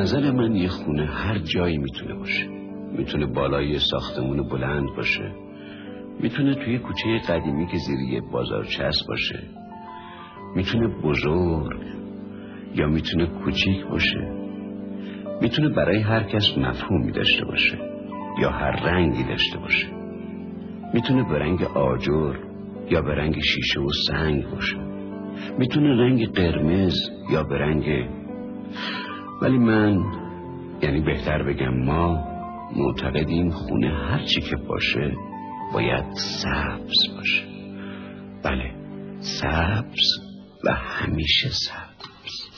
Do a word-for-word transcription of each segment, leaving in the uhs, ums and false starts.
نظر من یه خونه هر جایی میتونه باشه. میتونه بالای ساختمون بلند باشه، میتونه توی کوچه قدیمی که زیر یه بازارچه است باشه، میتونه بزرگ یا میتونه کوچیک باشه، میتونه برای هر کس مفهومی داشته باشه یا هر رنگی داشته باشه، میتونه به رنگ آجر یا به رنگ شیشه و سنگ باشه، میتونه رنگ قرمز یا به رنگ، ولی من، یعنی بهتر بگم ما، معتقدیم خونه هر چی که باشه باید سبز باشه. بله، سبز و همیشه سبز.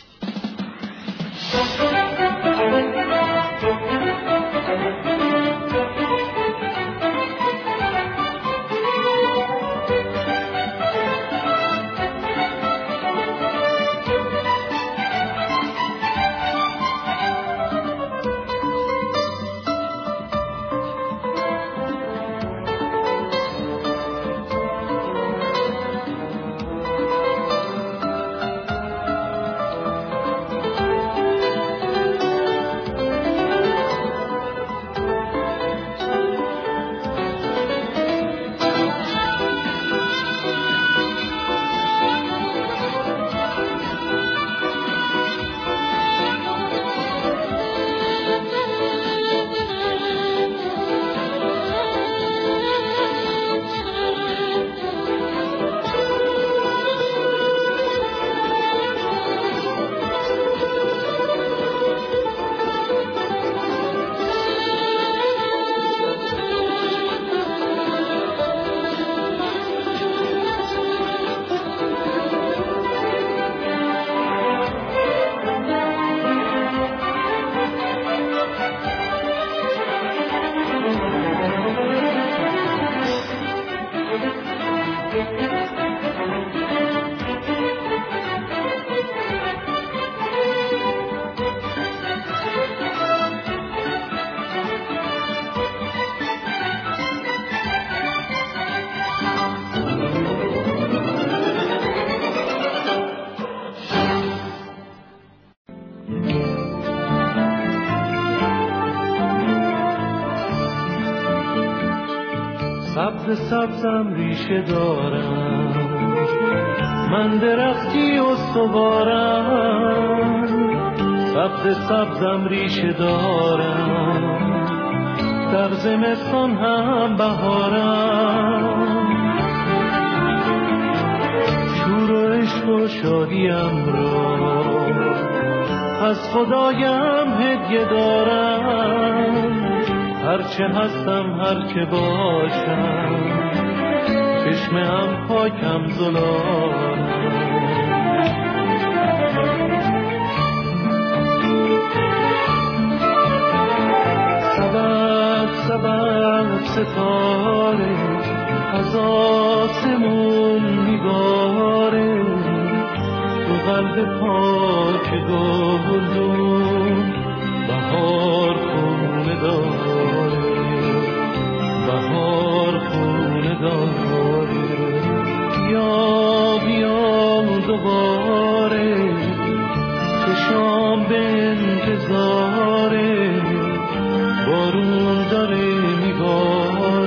سبز سبزم ریشه دارم، من درختی استوارم. سبز سبزم ریشه دارم، در زمستان هم بهارم. شور و عشق و شادیم را از خدایم هدیه دارم. هرچه هستم هرچه باشم، چشمم پاکم زلالم. سبب سبب ستاره از آسمون میباره، تو قلب پاک گلدون بهار خونه داره، بهار خونه داره. بیا بیا دوباره، چشام به انتظاره، بارون داره میباره.